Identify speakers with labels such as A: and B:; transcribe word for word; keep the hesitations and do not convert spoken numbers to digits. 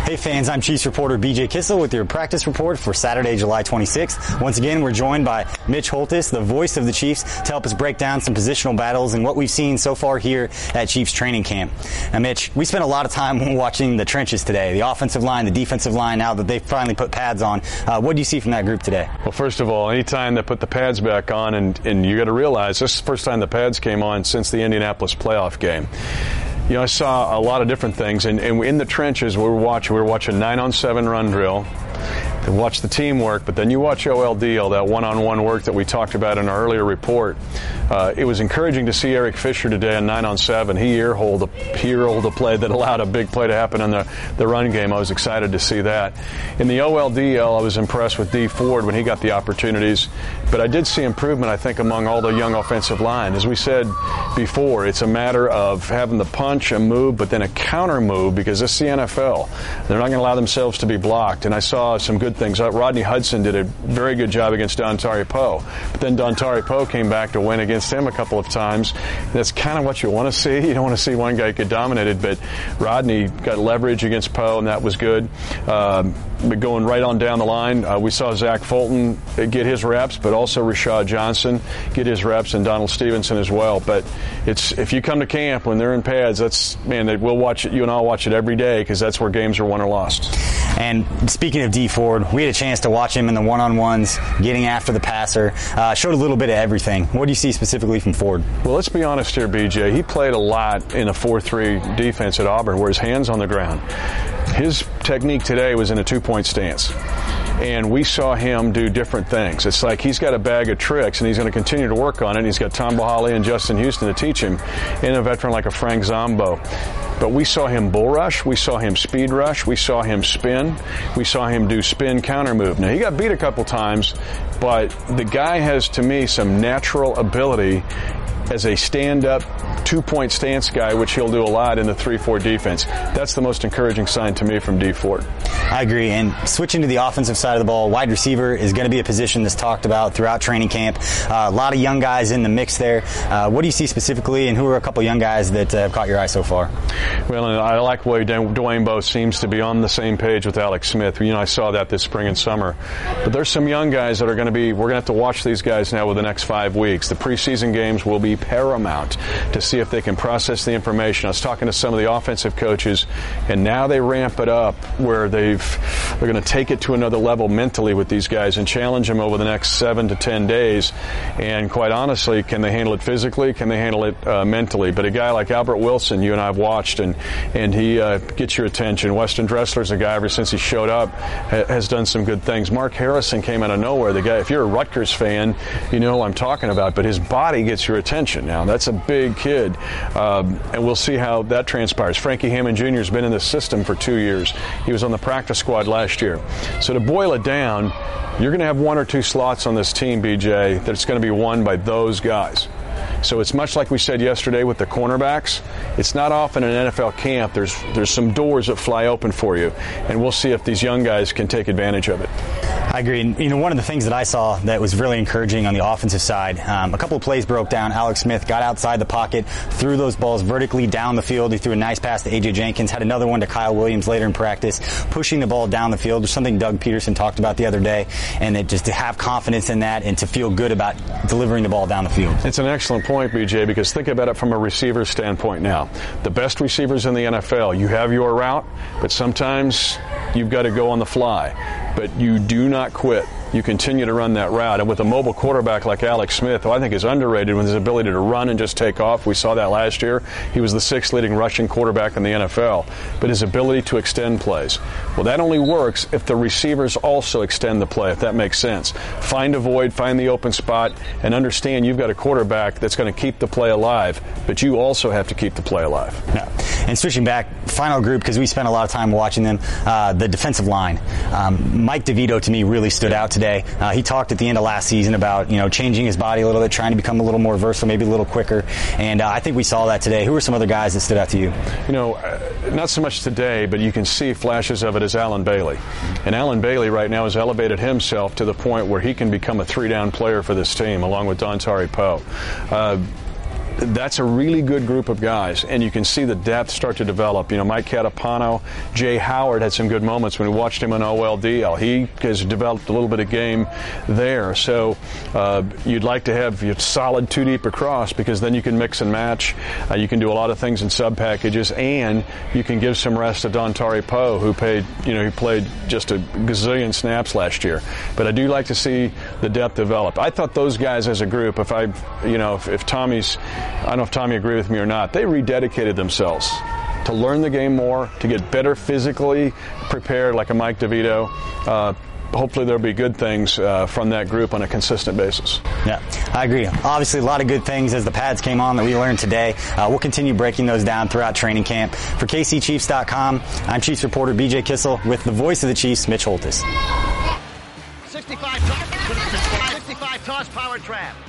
A: Hey fans, I'm Chiefs reporter B J Kissel with your practice report for Saturday, July twenty-sixth. Once again, we're joined by Mitch Holthus, the voice of the Chiefs, to help us break down some positional battles and what we've seen so far here at Chiefs training camp. Now, Mitch, we spent a lot of time watching the trenches today, the offensive line, the defensive line, now that they've finally put pads on. Uh, what do you see from that group today?
B: Well, first of all, anytime they put the pads back on, and, and you got to realize this is the first time the pads came on since the Indianapolis playoff game. You know, I saw a lot of different things, and, and in the trenches we were watching, we were watching nine on seven run drill. To watch the teamwork, but then you watch O L D L, that one-on-one work that we talked about in our earlier report. Uh, it was encouraging to see Eric Fisher today on nine on seven. He ear-holed a, he ear-holed a play that allowed a big play to happen in the, the run game. I was excited to see that. In the O L D L, I was impressed with Dee Ford when he got the opportunities, but I did see improvement, I think, among all the young offensive line. As we said before, it's a matter of having the punch, a move, but then a counter move, because this is the N F L. They're not going to allow themselves to be blocked, and I saw some good things. Rodney Hudson did a very good job against Dontari Poe, but then Dontari Poe came back to win against him a couple of times. That's kind of what you want to see. You don't want to see one guy get dominated, but Rodney got leverage against Poe, and that was good. Um, but going right on down the line, uh, we saw Zach Fulton get his reps, but also Rashad Johnson get his reps, and Donald Stevenson as well. But it's if you come to camp when they're in pads, that's man, they, we'll watch it. You and I'll watch it every day, because that's where games are won or lost.
A: And speaking of Dee Ford, we had a chance to watch him in the one-on-ones, getting after the passer. Uh, showed a little bit of everything. What do you see specifically from Ford?
B: Well, let's be honest here, B J. He played a lot in a four three defense at Auburn, where his hands on the ground. His technique today was in a two-point stance. And we saw him do different things. It's like he's got a bag of tricks, and he's going to continue to work on it. He's got Tom Bahali and Justin Houston to teach him, and a veteran like a Frank Zombo. But we saw him bull rush. We saw him speed rush. We saw him spin. We saw him do spin counter move. Now, he got beat a couple times, but the guy has, to me, some natural ability as a stand-up, two-point stance guy, which he'll do a lot in the three four defense. That's the most encouraging sign to me from Dee Ford.
A: I agree. And switching to the offensive side of the ball, wide receiver is going to be a position that's talked about throughout training camp. Uh, a lot of young guys in the mix there. Uh, what do you see specifically, and who are a couple young guys that uh, have caught your eye so far?
B: Well, I like the way Dwayne Bowe seems to be on the same page with Alex Smith. You know, I saw that this spring and summer. But there's some young guys that are going to be, we're going to have to watch these guys now over the next five weeks. The preseason games will be paramount to see if they can process the information. I was talking to some of the offensive coaches, and now they ramp it up where they've they're going to take it to another level mentally with these guys and challenge them over the next seven to ten days. And quite honestly, can they handle it physically? Can they handle it uh, mentally? But a guy like Albert Wilson, you and I have watched, and and he uh, gets your attention. Weston Dressler's a guy ever since he showed up ha- has done some good things. Mark Harrison came out of nowhere. The guy, if you're a Rutgers fan, you know who I'm talking about. But his body gets your attention now. That's a big kid, um, and we'll see how that transpires. Frankie Hammond Junior has been in the system for two years. He was on the practice squad last year. So to boil it down, you're going to have one or two slots on this team, B J, that's going to be won by those guys. So it's much like we said yesterday with the cornerbacks. It's not often in an N F L camp there's there's some doors that fly open for you, and we'll see if these young guys can take advantage of it.
A: I agree. And, you know, one of the things that I saw that was really encouraging on the offensive side, um, a couple of plays broke down. Alex Smith got outside the pocket, threw those balls vertically down the field. He threw a nice pass to A J Jenkins, had another one to Kyle Williams later in practice, pushing the ball down the field. There's something Doug Peterson talked about the other day, and that just to have confidence in that and to feel good about delivering the ball down the field.
B: It's an excellent point, B J, because think about it from a receiver standpoint now. The best receivers in the N F L, you have your route, but sometimes you've got to go on the fly. But you do not quit. You continue to run that route. And with a mobile quarterback like Alex Smith, who I think is underrated with his ability to run and just take off, we saw that last year. He was the sixth leading rushing quarterback in the N F L. But his ability to extend plays, well, that only works if the receivers also extend the play, if that makes sense. Find a void, find the open spot, and understand you've got a quarterback that's going to keep the play alive, but you also have to keep the play alive.
A: Yeah. And switching back, final group, because we spent a lot of time watching them, uh, the defensive line. Um, Mike DeVito, to me, really stood out today. Uh, he talked at the end of last season about, you know, changing his body a little bit, trying to become a little more versatile, maybe a little quicker. And uh, I think we saw that today. Who are some other guys that stood out to you?
B: You know, uh, not so much today, but you can see flashes of it as Alan Bailey. And Alan Bailey right now has elevated himself to the point where he can become a three-down player for this team, along with Dontari Poe. Uh, that's a really good group of guys, and you can see the depth start to develop. You know, Mike Catapano, Jay Howard had some good moments when we watched him on O L D L. He has developed a little bit of game there. So uh, you'd like to have your solid two deep across, because then you can mix and match. Uh, you can do a lot of things in sub packages, and you can give some rest to Dontari Poe, who paid, you know, he played just a gazillion snaps last year. But I do like to see the depth develop. I thought those guys as a group, if I, you know, if, if Tommy's, I don't know if Tommy agreed with me or not, they rededicated themselves to learn the game more, to get better physically prepared, like a Mike DeVito. Uh, hopefully there'll be good things uh, from that group on a consistent basis.
A: Yeah, I agree. Obviously, a lot of good things as the pads came on that we learned today. Uh, we'll continue breaking those down throughout training camp. For K C Chiefs dot com, I'm Chiefs reporter B J Kissel with the voice of the Chiefs, Mitch Holtis.
C: sixty-five toss, sixty-five toss power trap.